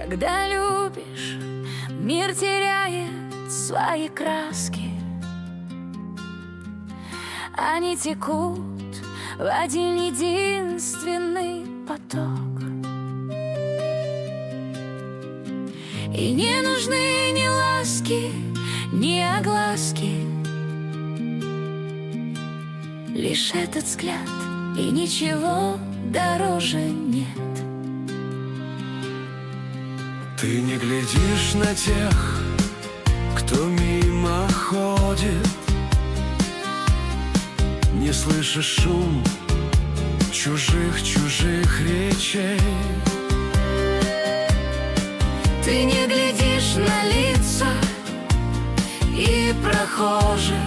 Когда любишь, мир теряет свои краски. Они текут в один единственный поток. И не нужны ни ласки, ни огласки. Лишь этот взгляд, и ничего дороже нет. Ты не глядишь на тех, кто мимо ходит, не слышишь шум чужих речей. Ты не глядишь на лица и прохожих,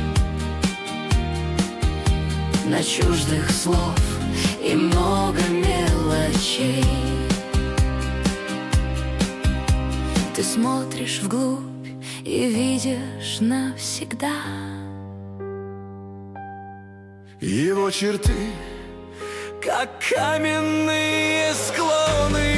на чуждых слов и много мелочей. Ты смотришь вглубь и видишь навсегда его черты, как каменные склоны.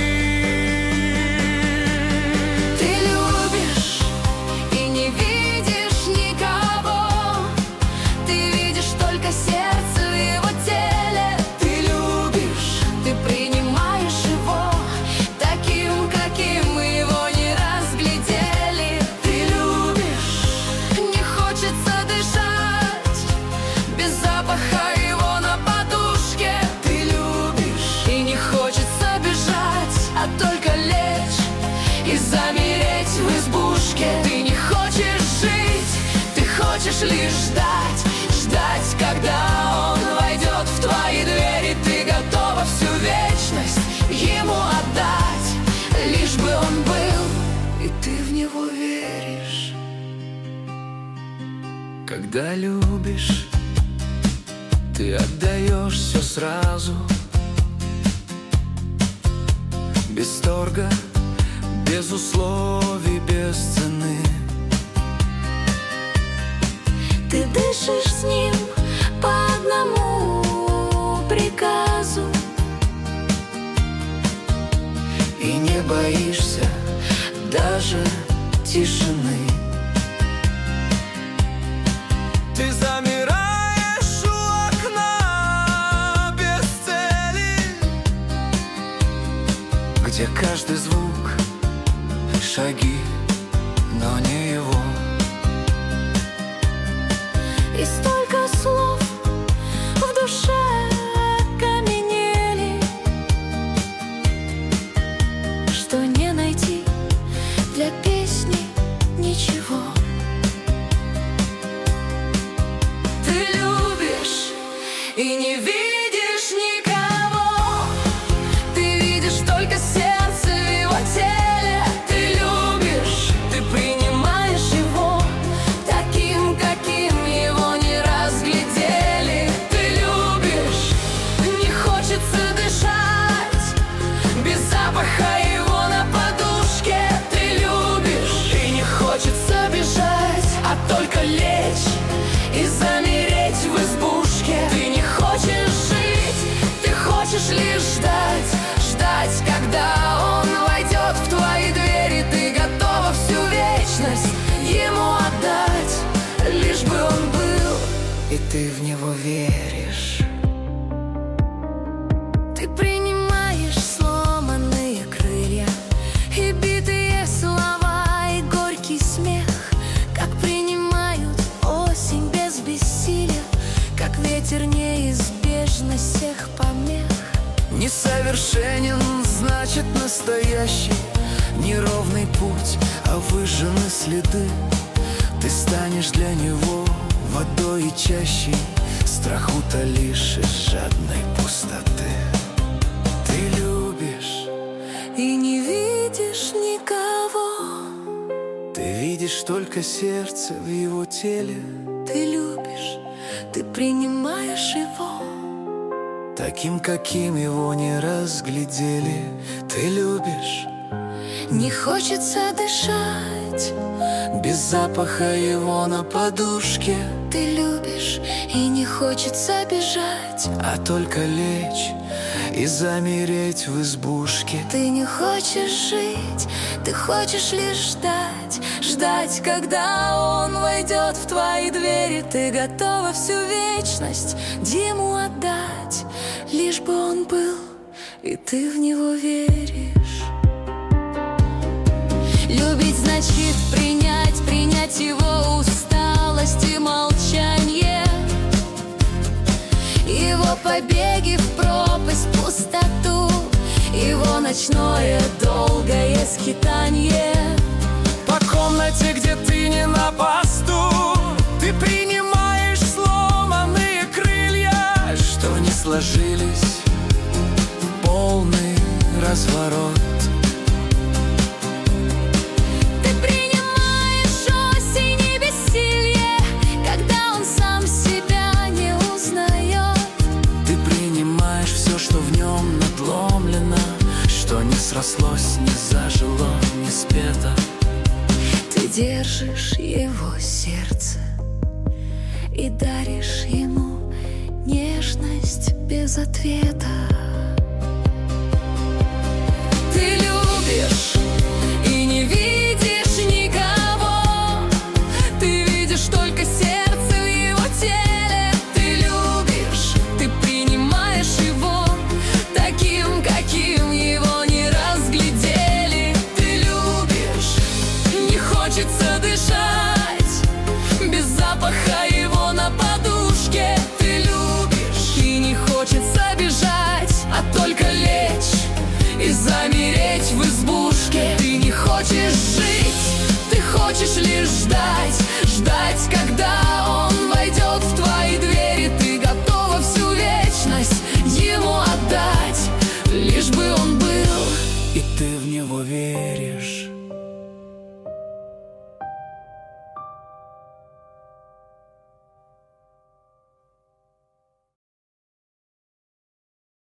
Ты любишь и не видишь никого. Ты видишь только сердце в его теле. Ты любишь, ты принимаешь его таким, каким его не разглядели. Ты любишь, не хочется дышать без запаха его на подушке. Ты любишь и не хочется бежать, а только лечь и замереть в избушке. Ты не хочешь жить, ты хочешь лишь ждать, ждать, когда он войдет в твои двери. Ты готова всю вечность ему отдать, лишь бы он был, и ты в него веришь. Когда любишь, ты отдаешь все сразу, без торга, без условий, без цены. Ты дышишь с ним по одному приказу И не боишься даже тишины. Ты замираешь у окна без цели, где каждый звук — шаги, но не его. и столько слов в душе окаменели, что не найти для песни ничего. Ты любишь и не видишь никого. Ты видишь только сердце в его теле. Ты любишь, ты принимаешь его таким, каким его не разглядели. Ты любишь, не хочется дышать без запаха его на подушке. Ты любишь и не хочется бежать, а только лечь и замереть в избушке. Ты не хочешь жить, ты хочешь лишь ждать, ждать, когда он войдет в твои двери. Ты готова всю вечность ему отдать, лишь бы он был, И ты в него веришь. ты принимаешь сломанные крылья и битые слова, и горький смех, как принимают осень без бессилия, как ветер неизбежно всех помех. Несовершенен, значит настоящий, неровный путь, а выжжены следы. Ты станешь для него водой и чащей, страху-то лишь из жадной пустоты. Ты любишь И не видишь никого. Ты видишь только сердце в его теле, Ты любишь, ты принимаешь его таким, каким его не разглядели. Ты любишь, не хочется дышать. без запаха его на подушке, Ты любишь и не хочется бежать, а только лечь и замереть в избушке. Ты не хочешь жить, ты хочешь лишь ждать. Ждать, когда он войдет в твои двери. Ты готова всю вечность Диму отдать, лишь бы он был, и ты в него веришь. Любить значит принять его усталость и молчание, его побеги в пропасть, пустоту, его ночное долгое скитанье. По комнате, где ты не на посту, ты принимаешь сломанные крылья, что не сложились в полный разворот. Ты принимаешь осень и бессилье, когда он сам себя не узнает. Ты принимаешь все, что в нем надломлено, что не срослось, не зажило, не спето. Ты держишь его сердце и даришь ему нежность без ответа. Ты любишь и не видишь никого, ты видишь только сердце в его теле. Ты любишь, ты принимаешь его таким, каким его не разглядели. Ты любишь, не хочется дышать без запаха его на подушке. Ты любишь, и не хочется бежать, а только лечь и замереть в избушке. Ты не хочешь жить, ты хочешь лишь ждать. Ждать, когда